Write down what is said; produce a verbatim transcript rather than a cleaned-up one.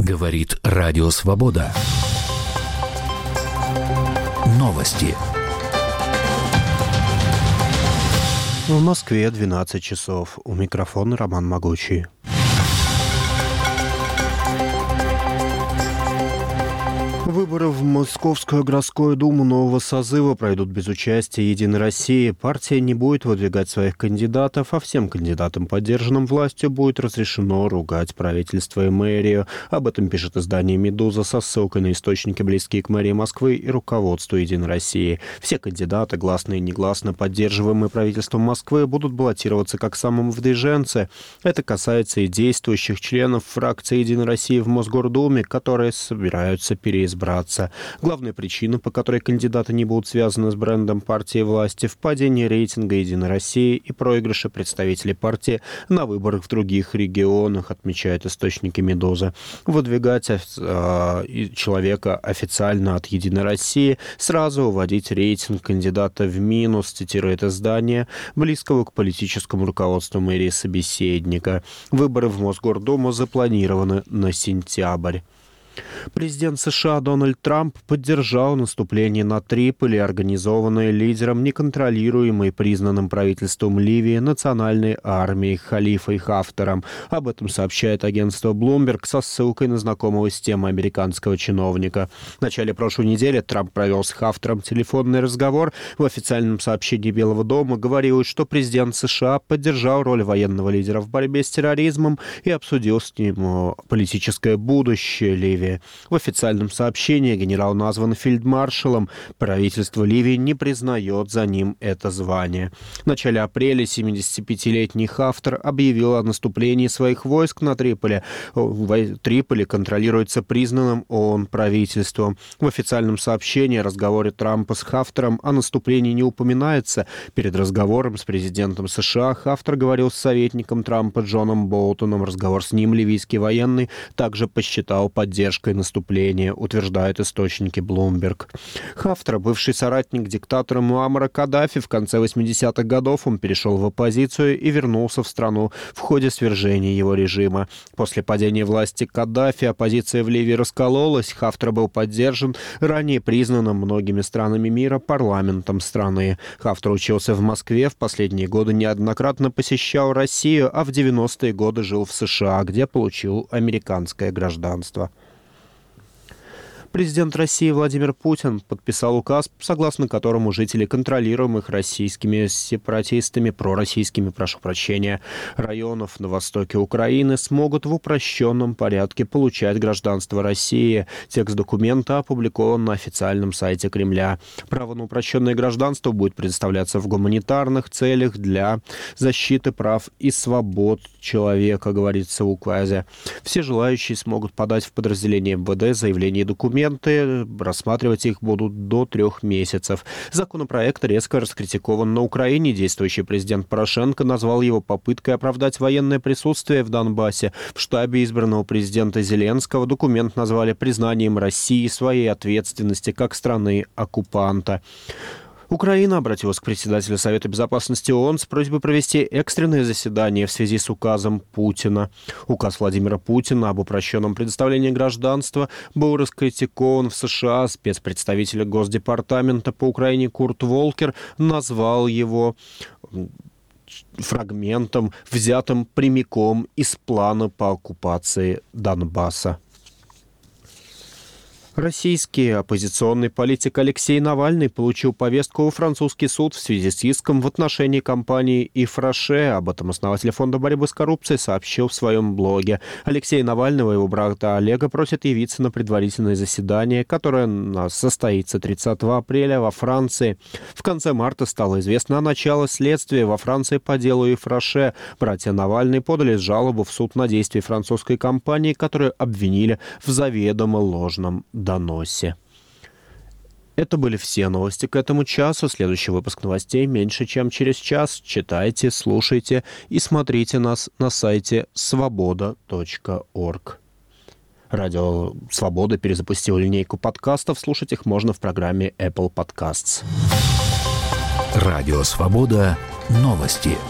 Говорит Радио Свобода. Новости. В Москве двенадцать часов. У микрофона Роман Могучий. Выборы в Московскую городскую думу нового созыва пройдут без участия «Единой России». Партия не будет выдвигать своих кандидатов, а всем кандидатам, поддержанным властью, будет разрешено ругать правительство и мэрию. Об этом пишет издание «Медуза» со ссылкой на источники, близкие к мэрии Москвы и руководству «Единой России». Все кандидаты, гласно и негласно поддерживаемые правительством Москвы, будут баллотироваться как самовыдвиженцы. Это касается и действующих членов фракции «Единой России» в Мосгордуме, которые собираются переизбраться. Главная причина, по которой кандидаты не будут связаны с брендом партии власти, в падении рейтинга «Единой России» и проигрыше представителей партии на выборах в других регионах, отмечают источники «Медузы». Выдвигать э, человека официально от «Единой России», сразу уводить рейтинг кандидата в минус, цитирует издание, близкого к политическому руководству мэрии собеседника. Выборы в Мосгордуму запланированы на сентябрь. Президент США Дональд Трамп поддержал наступление на Триполи, организованное лидером неконтролируемой признанным правительством Ливии национальной армией Халифой Хафтаром. Об этом сообщает агентство Bloomberg со ссылкой на знакомого с темой американского чиновника. В начале прошлой недели Трамп провел с Хафтаром телефонный разговор. В официальном сообщении Белого дома говорилось, что президент США поддержал роль военного лидера в борьбе с терроризмом и обсудил с ним политическое будущее Ливии. В официальном сообщении генерал назван фельдмаршалом. Правительство Ливии не признает за ним это звание. В начале апреля семидесятипятилетний Хафтар объявил о наступлении своих войск на Триполи. Триполи контролируется признанным ООН правительством. В официальном сообщении о разговоре Трампа с Хафтаром о наступлении не упоминается. Перед разговором с президентом США Хафтар говорил с советником Трампа Джоном Болтоном. Разговор с ним ливийский военный также посчитал поддержкой наступления, утверждают источники Bloomberg. Хафтар, бывший соратник диктатора Муаммара Каддафи, в конце восьмидесятых годов он перешел в оппозицию и вернулся в страну в ходе свержения его режима. После падения власти Каддафи оппозиция в Ливии раскололась. Хафтар был поддержан ранее признанным многими странами мира парламентом страны. Хафтар учился в Москве, в последние годы неоднократно посещал Россию, а в девяностые годы жил в США, где получил американское гражданство. Президент России Владимир Путин подписал указ, согласно которому жители контролируемых российскими сепаратистами, пророссийскими, прошу прощения, районов на востоке Украины смогут в упрощенном порядке получать гражданство России. Текст документа опубликован на официальном сайте Кремля. Право на упрощенное гражданство будет предоставляться в гуманитарных целях для защиты прав и свобод человека, говорится в указе. Все желающие смогут подать в подразделение эм вэ дэ заявление и документы. Рассматривать их будут до трех месяцев. Законопроект резко раскритикован на Украине. Действующий президент Порошенко назвал его попыткой оправдать военное присутствие в Донбассе. В штабе избранного президента Зеленского документ назвали признанием России своей ответственности как страны-оккупанта. Украина обратилась к председателю Совета Безопасности ООН с просьбой провести экстренное заседание в связи с указом Путина. Указ Владимира Путина об упрощенном предоставлении гражданства был раскритикован в США. Спецпредставитель Госдепартамента по Украине Курт Волкер назвал его фрагментом, взятым прямиком из плана по оккупации Донбасса. Российский оппозиционный политик Алексей Навальный получил повестку во французский суд в связи с иском в отношении компании «Ифраше». Об этом основатель Фонда борьбы с коррупцией сообщил в своем блоге. Алексея Навального и его брата Олега просят явиться на предварительное заседание, которое состоится тридцатого апреля во Франции. В конце марта стало известно о начале следствия во Франции по делу «Ифраше». Братья Навальный подали жалобу в суд на действия французской компании, которую обвинили в заведомо ложном доносе. Это были все новости к этому часу. Следующий выпуск новостей меньше, чем через час. Читайте, слушайте и смотрите нас на сайте свобода точка орг. Радио «Свобода» перезапустил линейку подкастов. Слушать их можно в программе Apple Podcasts. Радио «Свобода». Новости.